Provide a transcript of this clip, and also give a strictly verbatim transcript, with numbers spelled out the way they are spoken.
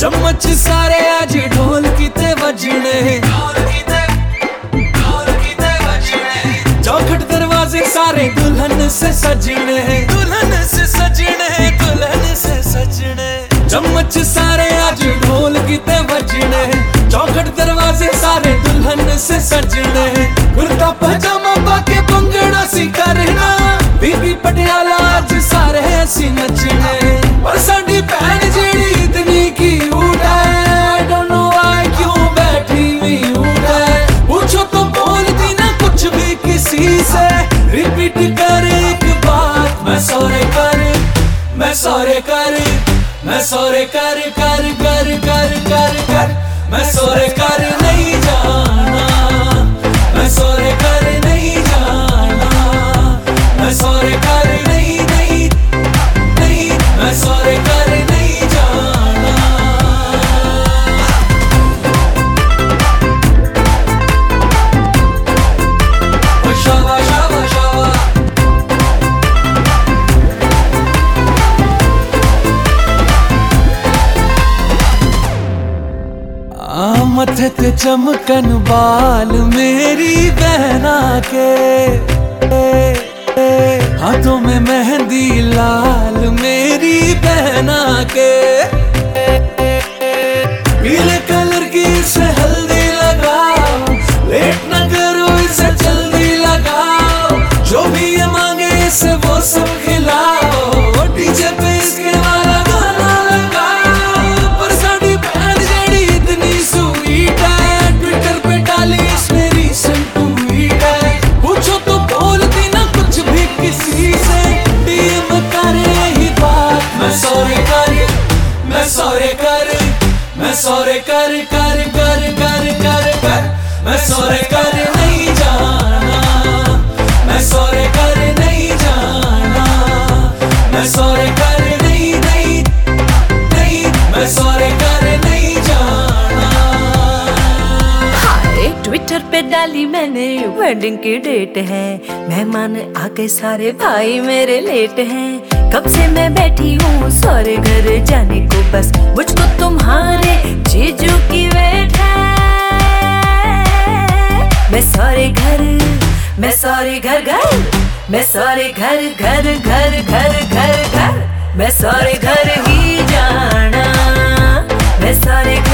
चम्मच सारे आज ढोल किते बजने, चौखट दरवाजे सारे दुल्हन से सजने, दुल्हन से सजने, दुल्हन से सजने। चम्मच सारे आज ढोल किते बजने, चौखट दरवाजे सारे दुल्हन से सजने। कुर्ता पजामा पाके भंगड़ा सी करना, बीबी पटियाला आज सारे ऐसी नचने। पर साडी भैन जेड़ी इतनी क्यूट है, I don't know why क्यों बैठी म्यूट है। पूछो तो बोलती ना कुछ भी किसी से, रिपीट कर एक बात, मैं सॉरी कर, मैं सॉरी कर, मैं सॉरी कर कर कर कर कर कर, मैं सॉरी कर नहीं जाना, मैं सॉरी कर नहीं जाना, मैं सॉरी कर नहीं नहीं नहीं, मैं सॉरी कर नहीं जाना। ओ शाबा शाबा शाबा, आ मथे ते चमकन बाल मेरी बहना के, हाथों में मेहंदी लाल मेरी बहना के। पीले कलर की इसे हल्दी लगाओ, लेट न करो इसे जल्दी लगाओ, जो भी ये मांगे इसे वो सब खिलाओ, डीजे पे इसके वाला गाना लगाओ। पर साडी बहन जेड़ी इतनी स्वीट है, ट्विटर पे डाली इसने रीसेंट ट्वीट है। पूछो तो बोलती ना कुछ भी किसी से, डीएम करे ही बात, मैं सॉरी कर, मैं सॉरी कर, मैं सॉरी कर कर कर कर कर कर, मैं सॉरी कर नहीं जाना, मैं सॉरी कर नहीं जाना, मैं सॉरी कर नहीं नहीं नहीं, मैं सॉरी कर नहीं जाना। हाय ट्विटर पे डाली मैंने वेडिंग की डेट है, मेहमान आके सारे भाई मेरे लेट हैं। कब से मैं बैठी हूँ सारे घर जाने को, बस मुझको तुम्हारे जीजू की वेट है। मैं सारे घर, मैं सारे घर घर, मैं सारे घर घर घर घर घर घर, मैं सारे घर ही जाना, मैं सारे